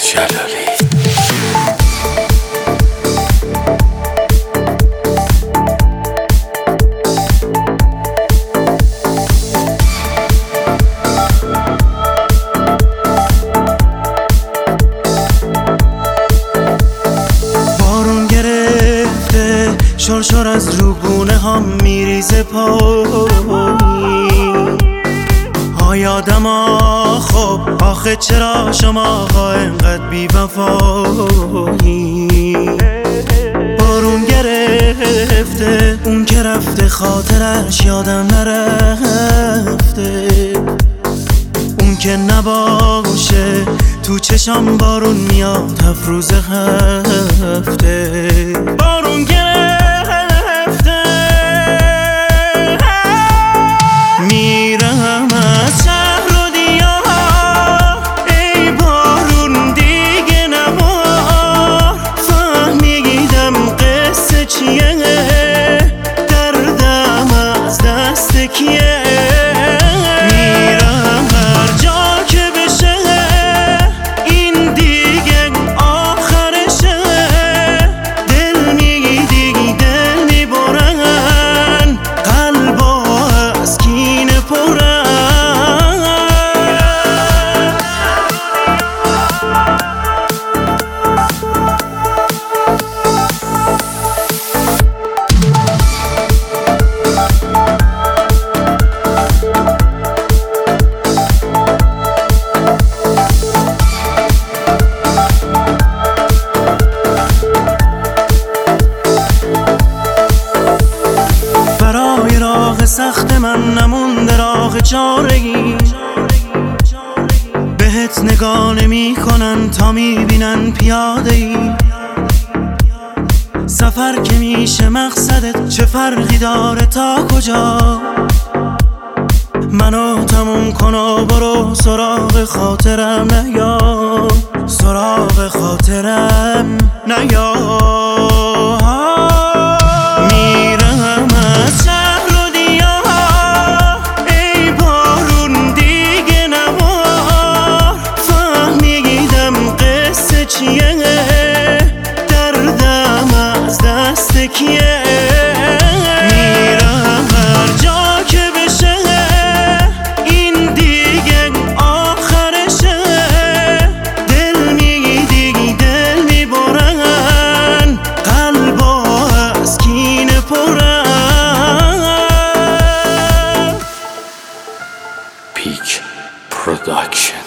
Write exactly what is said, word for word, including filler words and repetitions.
جلالی. بارون گرفته شرشر از روبونه هم میریزه پایین. یادم خب آخه چرا شما اینقدر بی وفایی. بارون گرفته اون که رفته خاطرش یادم نرفته. اون که نباشه تو چشم بارون میاد هفت روز هفته. بارون گرفته میرم از شهر و دیار. ای بارون دیگه نبار. فهمیدم قصه چیه، دردم از دست کیه. میرم هر جا که بشه این دیگه آخرشه. دل میگی دل میبرن، قلبا از کینه پرن. برای راه سخت من نمونده راه چارگی. بهت نگاه نمی کنن تا میبینن پیاده ای. سفر که میشه مقصدت چه فرقی داره تا کجا. منو تموم کن و برو سراغ خاطرم نیا. سراغ خاطرم نیا. میرم از شهر و دیار. ای بارون دیگه نبار. فهمیدم قصه چیه، دردم از دست کیه. میرم هر جا که بشه این دیگه آخرشه. دل میگی دل میبرن، قلبا از کینه پرن. پیک پروداکشن.